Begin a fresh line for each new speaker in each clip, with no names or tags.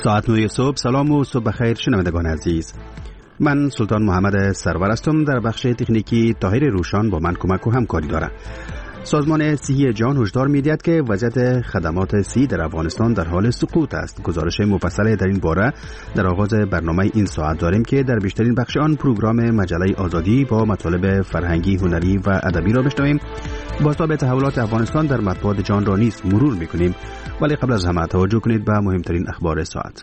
ساعت 9 صبح. سلام و صبح بخیر شنوندگان عزیز. من سلطان محمد سرور هستم. در بخش تکنیکی طاهر روشان با من کمک و همکاری دارد. سازمان صحی جهان هشدار می‌دهد که وضعیت خدمات صحی در افغانستان در حال سقوط است. گزارش مفصل در این باره در آغاز برنامه این ساعت داریم که در بیشترین بخش آن پروگرام مجله آزادی با مطالب فرهنگی، هنری و ادبی را بشنویم. بازتاب تحولات افغانستان در مطبوعات جهان را نیز مرور می‌کنیم. ولی قبل از همه توجه کنید به مهمترین اخبار ساعت.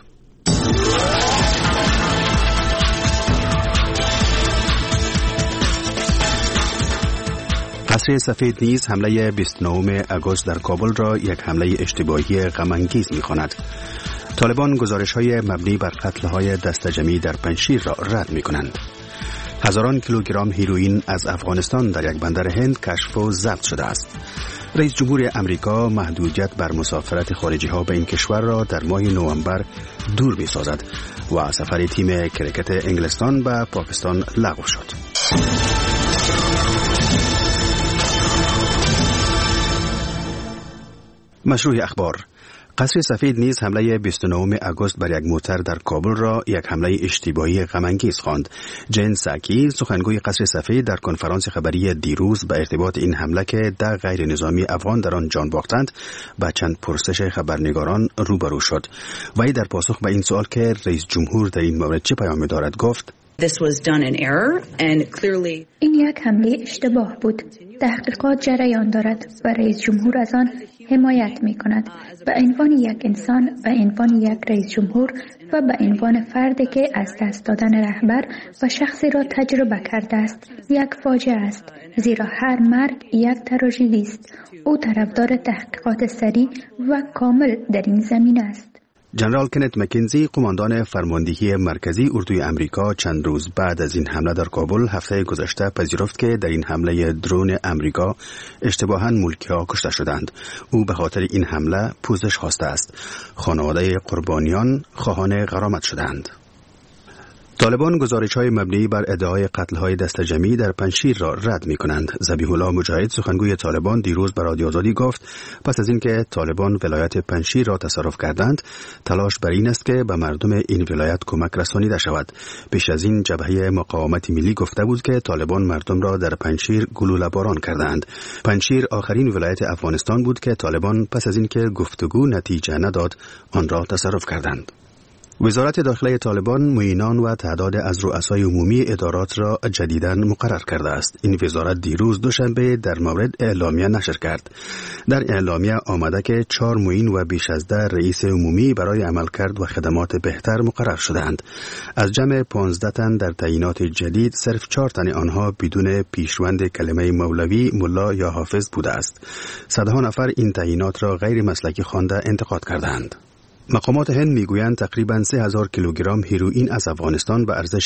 قصر سفید نیز حمله 29 آگوست در کابل را یک حمله اشتباهی غم‌انگیز می‌خواند. طالبان گزارش‌های مبنی بر قتل‌های دسته‌جمعی در پنجشیر را رد می‌کنند. هزاران کیلوگرم هیروئین از افغانستان در یک بندر هند کشف و ضبط شده است. رئیس جمهور امریکا محدودیت بر مسافرت خارجی‌ها به این کشور را در ماه نوامبر دور می‌سازد و سفر تیم کرکت انگلستان به پاکستان لغو شد. مشروع اخبار. قصر سفید نیز حمله 29 آگوست بر یک موتر در کابل را یک حمله اشتباهی غم‌انگیز خواند. جین ساکی سخنگوی قصر سفید در کنفرانس خبری دیروز به ارتباط این حمله که 10 غیر نظامی افغان در آن جان باختند با چند پرسش خبرنگاران روبرو شد. وی در پاسخ به این سوال که رئیس جمهور در این مورد چه پیامی دارد گفت:
این یک حمله اشتباه بود. تحقیقات جریان دارد و رئیس جمهور از آن حمایت می کند. به عنوان یک انسان، به عنوان یک رئیس جمهور و به عنوان فردی که از دست دادن رهبر و شخصی را تجربه کرده است، یک فاجعه است. زیرا هر مرگ یک تراژدی است. او طرفدار تحقیقات سریع و کامل در این زمینه است.
جنرال کنت مکنزی، قماندان فرماندهی مرکزی اردوی امریکا، چند روز بعد از این حمله در کابل هفته گذشته پذیرفت که در این حمله درون امریکا اشتباهاً ملکی‌ها کشته شدند. او به خاطر این حمله پوزش خواسته است. خانواده قربانیان خواهان غرامت شدند. طالبان گزارش‌های مبنی بر ادعای قتل‌های دسته‌جمعی در پنجشیر را رد می‌کنند. ذبیح الله مجاهد سخنگوی طالبان دیروز به رادیو آزادی گفت پس از اینکه طالبان ولایت پنجشیر را تصرف کردند، تلاش بر این است که به مردم این ولایت کمک رسانیده شود. پیش از این جبهه مقاومت ملی گفته بود که طالبان مردم را در پنجشیر گلوله‌باران کردند. پنجشیر آخرین ولایت افغانستان بود که طالبان پس از اینکه گفتگو نتیجه نداد، آن را تصرف کردند. وزارت داخله طالبان معینان و تعداد از رؤسای عمومی ادارات را جدیداً مقرر کرده است. این وزارت دیروز دوشنبه در مورد اعلامیه نشر کرد. در اعلامیه آمده که 4 معین و بیش از 10 رئیس عمومی برای عملکرد و خدمات بهتر مقرر شدند. از جمع 15 تن در تعیینات جدید صرف 4 تن آنها بدون پیشوند کلمه مولوی، ملا یا حافظ بوده است. صدها نفر این تعیینات را غیر مسلکی خوانده انتقاد کردند. مقامات هند میگویند تقریباً 3000 کیلوگرم هیروئین از افغانستان به ارزش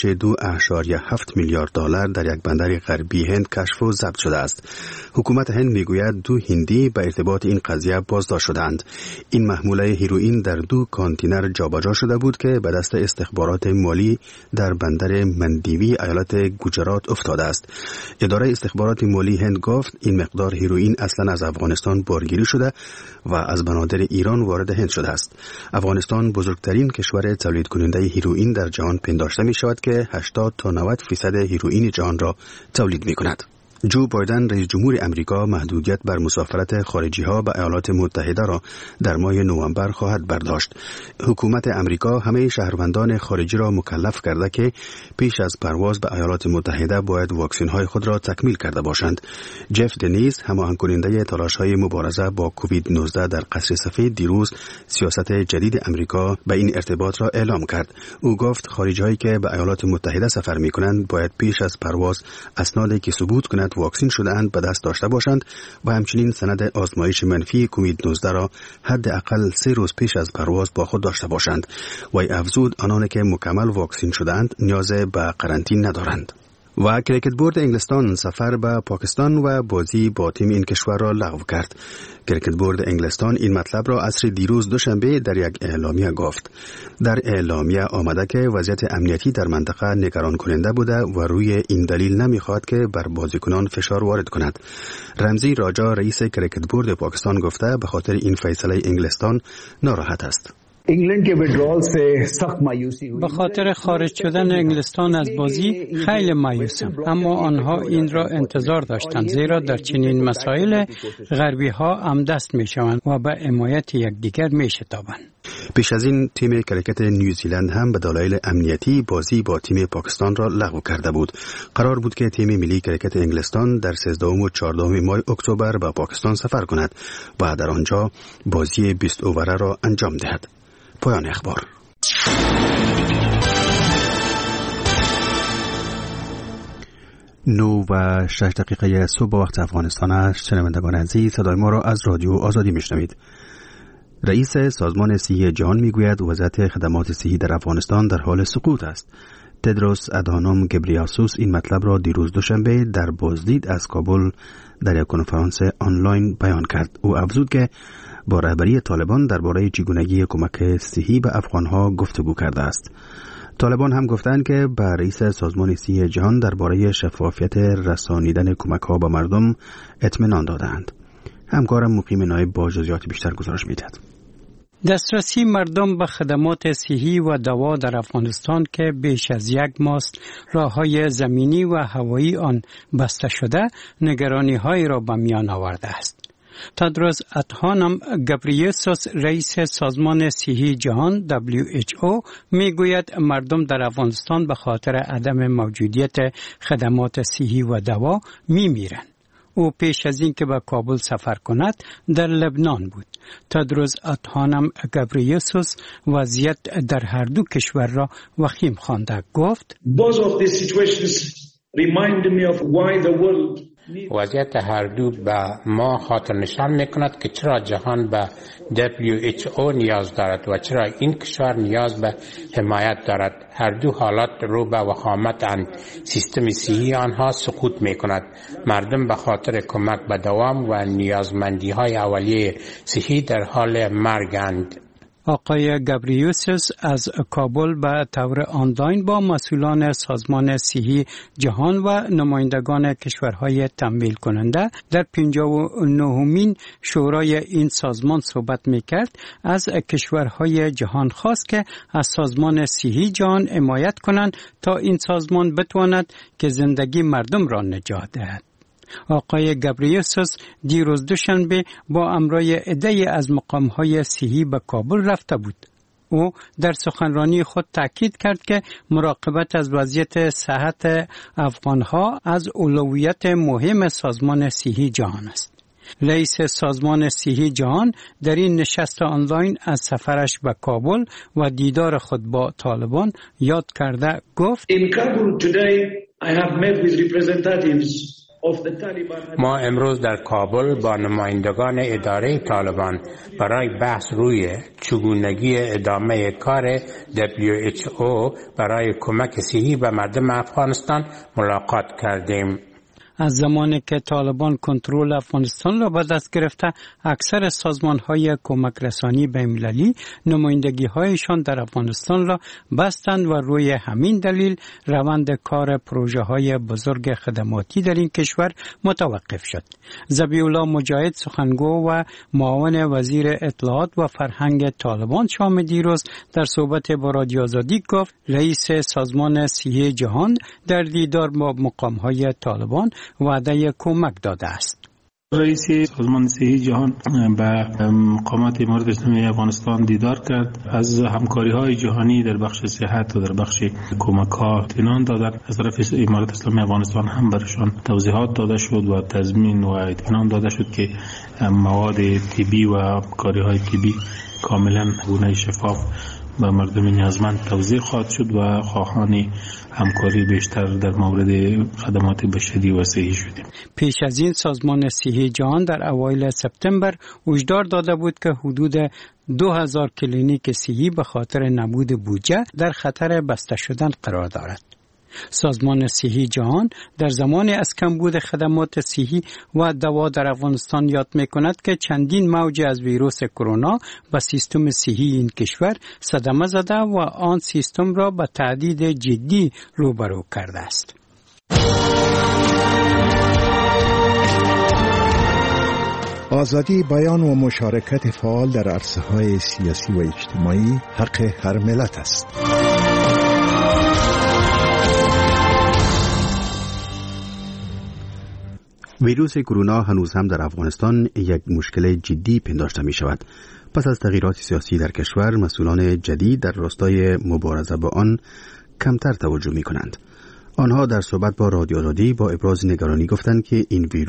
2.7 میلیارد دلار در یک بندر غربی هند کشف و ضبط شده است. حکومت هند میگوید 2 هندی به ارتباط این قضیه بازداشت شدند. این محموله هیروئین در 2 کانتینر جابجا شده بود که به دست استخبارات مالی در بندر مندیوی ایالت گوجرات افتاده است. اداره استخبارات مالی هند گفت این مقدار هیروئین اصلاً از افغانستان بارگیری شده و از بنادر ایران وارد هند شده است. افغانستان بزرگترین کشور تولید کننده هیروئین در جهان پنداشته می شود که 80 تا 90% هیروئین جهان را تولید می کند. جو بایدن رئیس جمهور امریکا محدودیت بر مسافرت خارجی‌ها به ایالات متحده را در ماه نوامبر خواهد برداشت. حکومت امریکا همه شهروندان خارجی را مکلف کرده که پیش از پرواز به ایالات متحده باید واکسن‌های خود را تکمیل کرده باشند. جف دنیز، هماهنگ کننده تلاش‌های مبارزه با کووید 19 در قصر سفید، دیروز سیاست جدید امریکا به این ارتباط را اعلام کرد. او گفت خارجی‌هایی که به ایالات متحده سفر می‌کنند باید پیش از پرواز اسنادی که ثبوت کند واکسین شده‌اند به دست داشته باشند و همچنین سند آزمایش منفی کووید 19 را حداقل 3 روز پیش از پرواز با خود داشته باشند. وی افزود آنان که مکمل واکسین شده‌اند نیاز به قرنطینه ندارند. و کرکت بورد انگلستان سفر به پاکستان و بازی با تیم این کشور را لغو کرد. کرکت بورد انگلستان این مطلب را عصر دیروز دوشنبه در یک اعلامیه گفت. در اعلامیه آمده که وضعیت امنیتی در منطقه نگران کننده بوده و روی این دلیل نمیخواد که بر بازیکنان فشار وارد کند. رمزی راجا رئیس کرکت بورد پاکستان گفته به خاطر این فیصله انگلستان ناراحت است.
इंग्लैंड के विड्रॉल से सख्त मायूसी हुई.
به خاطر خارج شدن انگلستان از بازی خیلی مایوسم، اما آنها این را انتظار داشتند، زیرا در چنین مسائل غربی ها عمدست می شوند و به حمایت یکدیگر می شتابند.
پیش از این تیم کرکت نیوزیلند هم به دلایل امنیتی بازی با تیم پاکستان را لغو کرده بود. قرار بود که تیم ملی کرکت انگلستان در 13 و 14 ماه اکتبر به پاکستان سفر کند و در آنجا بازی 20 اووره را انجام دهد. پایان اخبار. نو و 6 دقیقه صبح وقت افغانستان است. شنوندگان عزیز، صدای ما را از رادیو آزادی میشنوید. رئیس سازمان صحی جهان میگوید وضعیت خدمات صحی در افغانستان در حال سقوط است. تدروس ادهانوم گبریاسوس این مطلب را دیروز دوشنبه در بازدید از کابل در یک کنفرانس آنلاین بیان کرد. او افزود که با رهبری طالبان درباره چگونگی کمک صحی به افغانها گفتگو کرده است. طالبان هم گفتند که به رئیس سازمان صحی جهان درباره شفافیت رسانیدن کمک‌ها به مردم اطمینان دادند. همکارم مقیم نایب با جزئیات بیشتر گزارش می‌دهد.
دسترسی مردم به خدمات صحی و دوا در افغانستان که بیش از یک ماه راه‌های زمینی و هوایی آن بسته شده، نگرانی‌هایی را به میان آورده است. تدروس ادهانوم گبریاسوس رئیس سازمان صحی جهان WHO میگوید مردم در افغانستان به خاطر عدم موجودیت خدمات صحی و دوا میمیرند. او پیش از این که به کابل سفر کند در لبنان بود. تدروس ادهانوم گبریاسوس وضعیت در هر دو کشور را وخیم خوانده. گفت
وضعیت هر دو به ما خاطر نشان میکند که چرا جهان به WHO نیاز دارد و چرا این کشور نیاز به حمایت دارد. هر دو حالات رو به وخامت سیستم صحی آنها سقوط میکند. مردم به خاطر کمک به دوام و نیازمندی های اولیه صحی در حال مرگند.
آقای گبریاسوس از کابل به طور آنلاین با مسئولان سازمان صحی جهان و نمایندگان کشورهای تمویل کننده در 59مین شورای این سازمان صحبت میکرد. از کشورهای جهان خواست که از سازمان صحی جهان حمایت کنند تا این سازمان بتواند که زندگی مردم را نجات دهد. آقای گبریاسوس دیروز دوشنبه با امرای عده‌ای از مقام‌های صحی به کابل رفته بود. او در سخنرانی خود تاکید کرد که مراقبت از وضعیت صحت افغان‌ها از اولویت مهم سازمان صحی جهان است. رئیس سازمان صحی جهان در این نشست آنلاین از سفرش به کابل و دیدار خود با طالبان یاد کرده. گفت
In Kabul today I have met with representatives.
ما امروز در کابل با نمایندگان اداره طالبان برای بحث روی چگونگی ادامه کار WHO برای کمک صحی به مردم افغانستان ملاقات کردیم.
از زمانی که طالبان کنترل افغانستان را به دست گرفته، اکثر سازمان‌های کمک رسانی بین‌المللی نمایندگی‌هایشان در افغانستان را بستند و روی همین دلیل روند کار پروژه‌های بزرگ خدماتی در این کشور متوقف شد. ذبیح‌الله مجاهد سخنگو و معاون وزیر اطلاعات و فرهنگ طالبان شام دیروز در صحبت با رادیو آزادی گفت رئیس سازمان صحی جهان در دیدار با مقام‌های طالبان وعده کمک داده است.
رئیس سازمان صحی جهان به مقامات امارت اسلامی افغانستان دیدار کرد. از همکاری‌های جهانی در بخش صحت و در بخش کمک‌ها اطمینان دادند. از طرف امارت اسلامی افغانستان هم برشان توضیحات داده شد و تضمین و اطمینان داده شد که مواد طبی و کاری‌های طبی کاملا گونه شفاف به مردم نیازمند توزیع خواهد شد و خواهان همکاری بیشتر در مورد خدمات بشری و صحی شدیم.
پیش از این سازمان صحی جهان در اوایل سپتامبر هشدار داده بود که حدود 2000 کلینیک صحی به خاطر نبود بودجه در خطر بسته شدن قرار دارد. سازمان صحی جهان در زمان از کمبود خدمات صحی و دوا در افغانستان یاد می‌کند که چندین موج از ویروس کرونا به سیستم صحی این کشور صدمه زده و آن سیستم را به تهدید جدی روبرو کرده است.
آزادی بیان و مشارکت فعال در عرصه‌های سیاسی و اجتماعی حق هر ملت است.
ویروس کرونا هنوز هم در افغانستان یک مشکل جدی پنداشته می شود. پس از تغییرات سیاسی در کشور، مسئولان جدید در راستای مبارزه با آن کمتر توجه می کنند. آنها در صحبت با رادیو آزادی با ابراز نگرانی گفتند که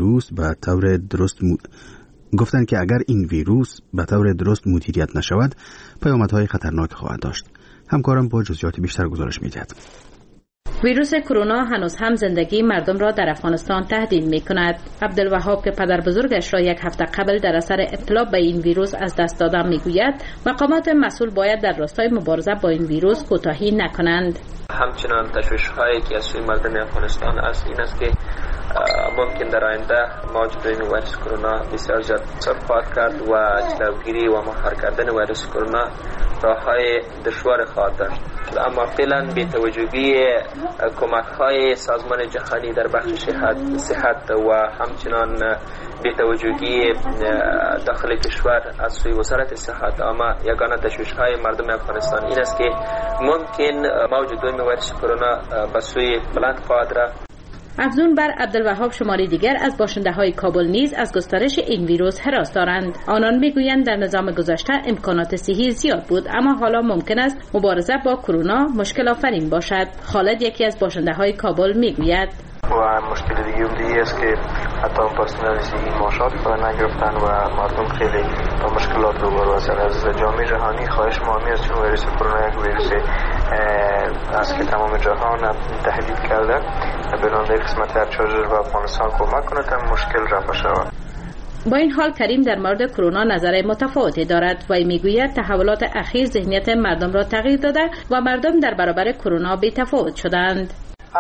اگر این ویروس به طور درست مدیریت نشود، پیامدهای خطرناک خواهد داشت. همکارم با جزئیات بیشتر گزارش می‌دهد.
ویروس کرونا هنوز هم زندگی مردم را در افغانستان تهدید می کند. عبدالوهاب که پدر بزرگش را یک هفته قبل در اثر ابتلا به این ویروس از دست دادن می گوید مقامات مسئول باید در راستای مبارزه با این ویروس کوتاهی نکنند.
همچنان تشویش‌هایی که از سوی مردم افغانستان است این است که ممکن در آینده موج دوم ویروس کرونا بسیار زیاد خواهد کرد و جلوگیری و مهار کردن ویروس کرونا راه‌های دشوار خواهد داشت. اما فعلا بی توجهی کمک‌های سازمان جهانی در بخش صحت و همچنان بی توجهی داخل کشور از سوی وزارت صحت، اما یگانه تشویش‌های مردم افغانستان این است که ممکن موج دوم ویروس کرونا به سوی بلند خواهد رفت.
افزون بر عبدالوهاب شماری دیگر از باشنده‌های کابل نیز از گسترش این ویروس هراس دارند. آنان میگویند در نظام گذشته امکانات صحی زیاد بود، اما حالا ممکن است مبارزه با کرونا مشکل آفرین باشد. خالد یکی از باشنده‌های کابل میگوید
و مشکل دیگه است که حتی پرسنل صحی معاشات نگرفتن و مردم خیلی با مشکلات روبرو هستند. از جامعه جهانی خواهش ما است چون ویروس کرونا یک ویروس است که تمام جهان تهدید کرده، بنابراین قسمت ارچارجر و افغانستان کمک کنه تا مشکل رفع شود.
با این حال کریم در مورد کرونا نظر متفاوتی دارد و میگوید تحولات اخیر ذهنیت مردم را تغییر داده و مردم در برابر کرونا بی‌تفاوت شدند.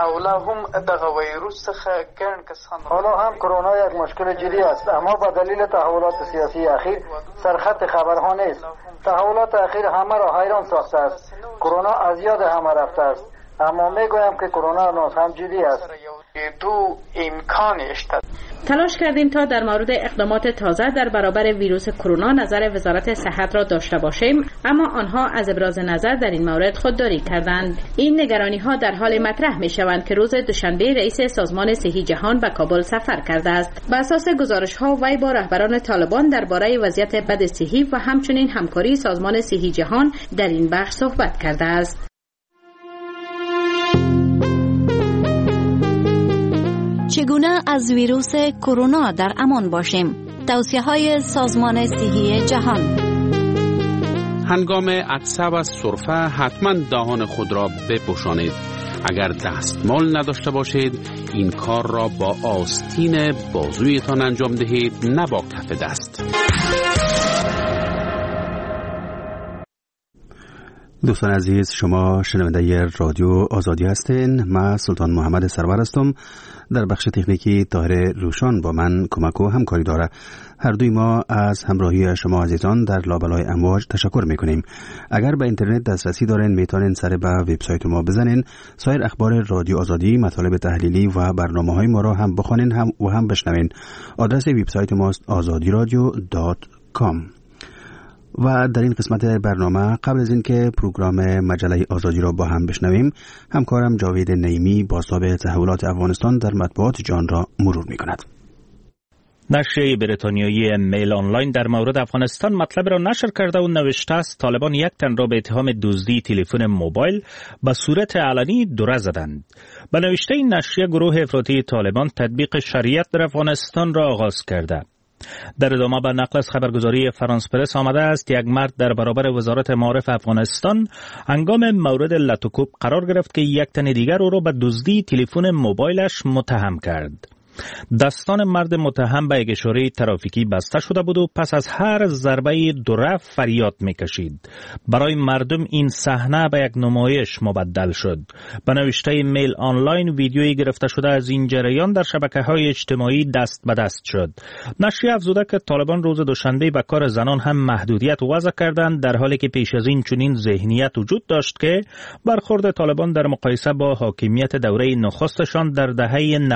حالا هم کرونا یک مشکل جدی است، اما با دلیل تحولات سیاسی اخیر سرخط خبرها نیست. تحولات اخیر همه را حیران ساخته است. کرونا از یاد همه رفته است، اما میگویم که کرونا هنوز هم جدی است.
تلاش کردیم تا در مورد اقدامات تازه در برابر ویروس کرونا نظر وزارت صحت را داشته باشیم، اما آنها از ابراز نظر در این مورد خودداری کردند. این نگرانی ها در حال مطرح می شوند که روز دوشنبه رئیس سازمان صحی جهان به کابل سفر کرده است. بر اساس گزارش ها وی با رهبران طالبان درباره وضعیت بد صحی و همچنین همکاری سازمان صحی جهان در این بخش صحبت کرده است.
چگونه از ویروس کرونا در امان باشیم؟ توصیه‌های سازمان صحی جهان.
هنگام عطسه و سرفه حتما دهان خود را بپوشانید. اگر دستمال نداشته باشید این کار را با آستین بازویتان انجام دهید، نه با کف دست.
دوستان عزیز، شما شنونده رادیو آزادی هستین. من سلطان محمد سرور هستم. در بخش تکنیکی طاهر روشان با من کمک و همکاری داره. هر دوی ما از همراهی شما عزیزان در لابلای امواج تشکر میکنیم. اگر به اینترنت دسترسی دارین میتونین سر به وبسایت ما بزنین. سایر اخبار رادیو آزادی، مطالب تحلیلی و برنامه‌های ما را هم بخونین و هم بشنوین. آدرس وبسایت ماست azadiradio.com. و در این قسمت برنامه قبل از اینکه پروگرام مجله آزادی را با هم بشنویم، همکارم جاوید نعیمی بازتاب تحولات افغانستان در مطبوعات جهان را مرور می‌کند.
نشریه بریتانیایی میل آنلاین در مورد افغانستان مطلب را نشر کرده و نوشته است طالبان یک تن را به اتهام دزدی تلفن موبایل به صورت علنی دوره زدند. به نوشته این نشریه گروه افراطی طالبان تطبیق شریعت در افغانستان را آغاز کرده. در ادامه به نقل از خبرگزاری فرانس پرس آمده است یک مرد در برابر وزارت معارف افغانستان هنگام مورد لطوکوب قرار گرفت که یک تن دیگر او را به دزدی تلفن موبایلش متهم کرد. دستان مرد متهم به یک اشاره ترافیکی بسته شده بود و پس از هر ضربه دوره فریاد میکشید. برای مردم این صحنه به یک نمایش مبدل شد. به نوشته میل آنلاین ویدیویی گرفته شده از این جریان در شبکه‌های اجتماعی دست به دست شد. نشریه افزوده که طالبان روز دوشنبه به کار زنان هم محدودیت وضع کردند، در حالی که پیش از این چنین ذهنیت وجود داشت که برخورد طالبان در مقایسه با حاکمیت دوره نخستشان در دهه